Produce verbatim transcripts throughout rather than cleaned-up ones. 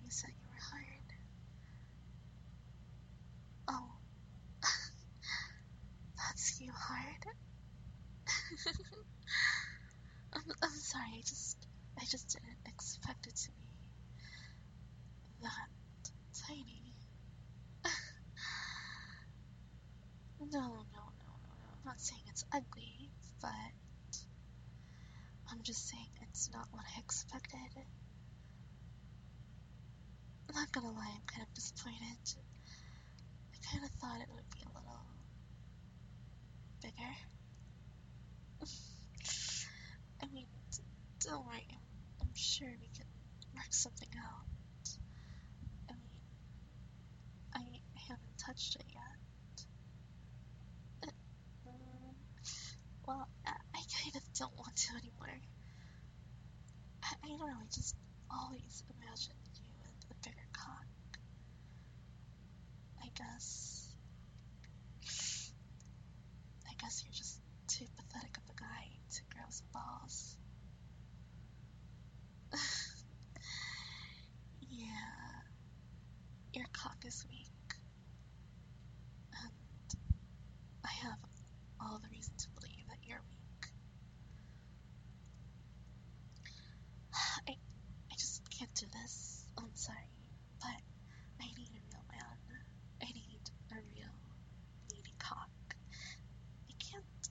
you said you were hard. Oh, that's you hard? I'm, I'm sorry, I just, I just didn't expect it to be that tiny. No, no, no, no, no, I'm not saying it's ugly, but I'm just saying it's not what I expected. I'm not gonna lie, I'm kind of disappointed. I kind of thought it would be a little bigger. I mean, d- don't worry, I'm, I'm sure we can work something out. I mean, I haven't touched it yet. Mm, well, I, I kind of don't want to anymore. I, I don't know, I just always imagined you with a bigger cock. I guess. I guess you're just too pathetic of a guy to grow some balls. Yeah, your cock is weak, and I have all the reason to believe that you're weak. I, I just can't do this. I'm sorry, but I need a real man. I need a real meaty cock. I can't,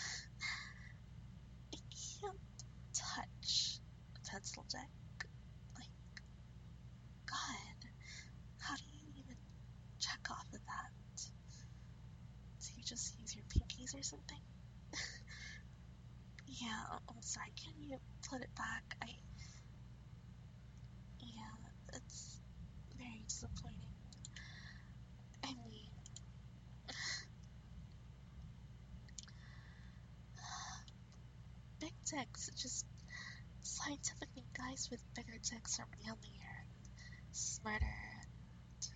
I can't touch a pencil deck. Like, God, how do you even check off of that? Do you just use your pinkies or something? Yeah, I'm sorry. Can you put it back? I, yeah, it's very disappointing. I mean, big dicks, just scientifically, guys with bigger dicks are manlier and smarter, and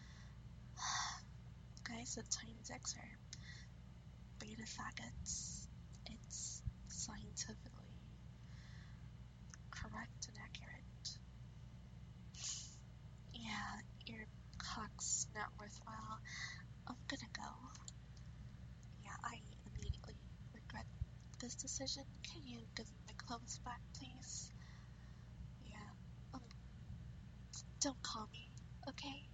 guys with tiny dicks are beta faggots. It's scientifically correct and accurate. Yeah, your cock's not worthwhile. I'm gonna go. Yeah, I immediately regret this decision. Can you give me my clothes back, please? Yeah. Um, don't call me, okay?